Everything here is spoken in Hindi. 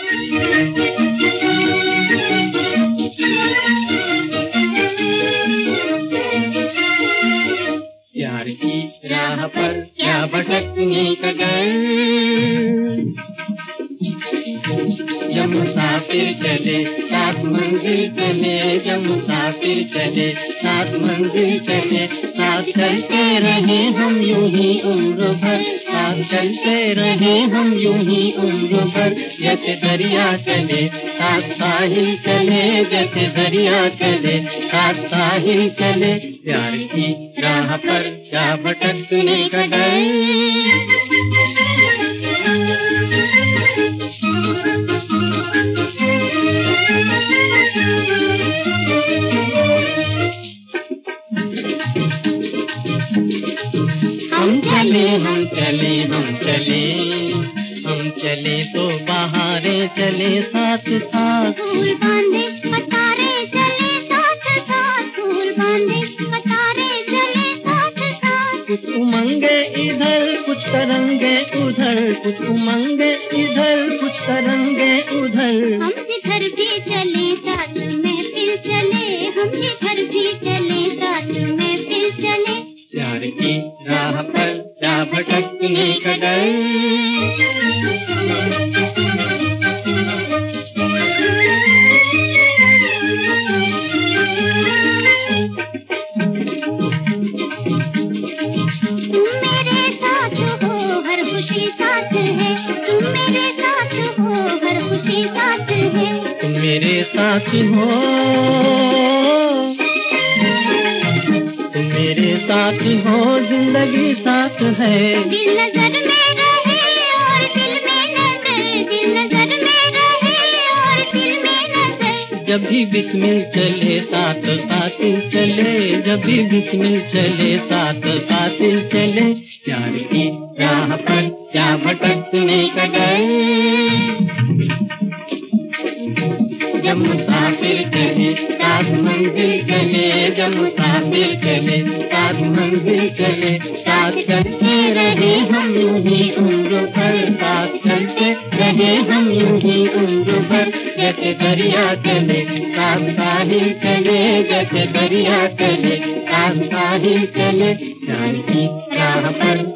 प्यार की राह पर क्या भटकने का डर, जब मुसाफिर चले साथ मंजिल चले, जब मुसाफिर चले साथ मंजिल चले, साथ चलते रहे हम यूं ही उम्र भर, साथ चलते रहे हम यूं ही उम्र भर, जैसे दरिया चले साथ साहिल चले, जैसे दरिया चले साथ साहिल चले। प्यार की राह पर क्या भटकने का डर, हम चले हम चले हम चले, हम चले तो बहारें चले साथ साथ, फूल बांधे कतारे चले साथ साथ, फूल बांधे कतारे चले साथ साथ। कुछ उमंगे इधर कुछ तरंगे उधर, कुछ उमंगे इधर कुछ तरंगे उधर, हम जिधर भी चले साथ में फिर चले, हम जिधर भी चले साथ में फिर चले। प्यार की राह पर क्या भटकने का डर, तुम मेरे साथ हो हर खुशी साथ है, तुम मेरे साथ हो हर खुशी साथ है, तुम मेरे साथ हो, तुम मेरे साथ हो, जिंदगी साथ है। दिल नजर में रहे और दिल में नजर, दिल नजर में रहे और दिल में नजर। जब भी बिस्मिल चले साथ कातिल चले, जब भी बिस्मिल चले साथ कातिल चले। प्यार की राह पर क्या भटकने का डर, जब मुसाफिर चले साथ मंजिल चले, जब मुसाफिर चले साथ मंजिल चले, साथ चलते रहे हम यूं ही उम्र भर, साथ चलते रहे हम यूं ही उम्र भर, जैसे दरिया चले साथ साहिल चले, जैसे दरिया चले साथ साहिल चले। प्यार की राह पर